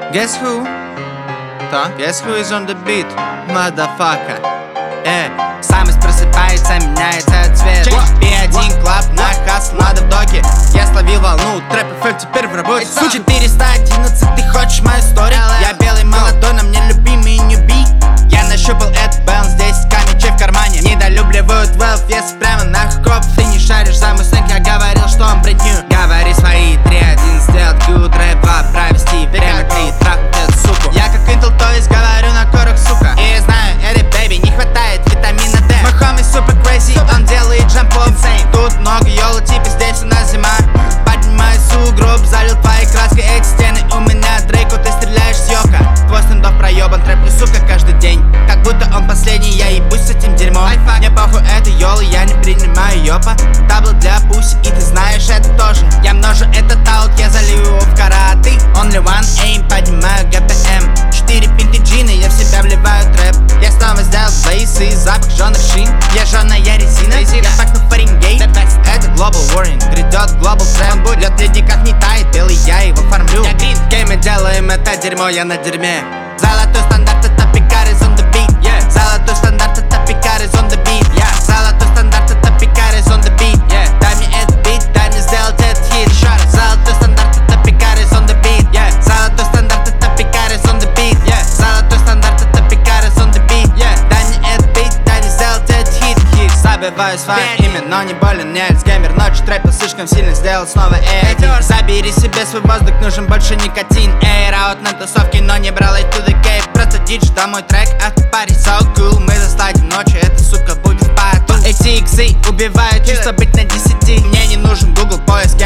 Guess who? Guess who is on the beat? Motherfucker. Сам просыпается, меняется цвет. P1 клаб на хасл, надо в доке. Я словил волну, трэп FM теперь в работе. 411, ты хочешь мою историю? Я белый молодой, на мне любимый ньюби. Я нащупал этот баланс, 10 мечей в кармане. Недолюбливают wealth, если прямо на хоп. Ты не шаришь за мой сленг, я говорил, что он бред нью. Говори свои 3-1, сделать good рэп, провести время 3, трахнуть эту суку. Я как Intel, то есть говорю на корах, сука. И я знаю, этой бэйби не хватает витамина D. Мой homie super crazy, он делает джампов. Тут много йола, типа здесь у нас зима. Поднимаю сугроб, залил твоей краской эти стены. У меня Дрейко, ты стреляешь с йока. Твой стендов проебан, трэплю, сука, каждый день. Как будто он последний, я ебусь с этим дерьмом. Мне похуй, это йола, я не принимаю ёпа. Табло для пуси, и ты знаешь это тоже. Я множу этот аут, я залью его в караты. Only one aim, поднимаю ГПМ. 4 пинты джина, я в себя вливаю трэп. Я снова сделал бейсы, запах жжёных шин. Я жжёная резина, я пахну Фаренгейт. Это Global Warning, грядет Global Trend. Он будет ледник, как не тает, белый, я его формлю. Я грин, в гейме делаем это дерьмо, я на дерьме. Золотой стандарт, это пикарис on the beat. Золотой стандарт, это пикарис on the beat. Золотой стандарт, это пикарис on the beat. Дай мне этот бит, дай мне сделать этот хит. Золотой стандарт, это пикарис on the beat. Золотой стандарт, это пикарис on the beat. Золотой стандарт, это пикарис on the beat. Дай мне этот бит, дай мне сделать этот хит. Забиваю свое имя, но не болен, не альцгеймер. Ночью трэпил слишком сильно, сделал снова эйр. Забери себе свой воздух, нужен больше никотин. Эйр аут на тусовке, но не брал it to the cave. Просто дичь, да мой трек, а ты парень so cool. Мы засладим ночью, эта сука будет в пату. Эти иксы убивают, чувство быть на 10. Мне не нужен Google поиск,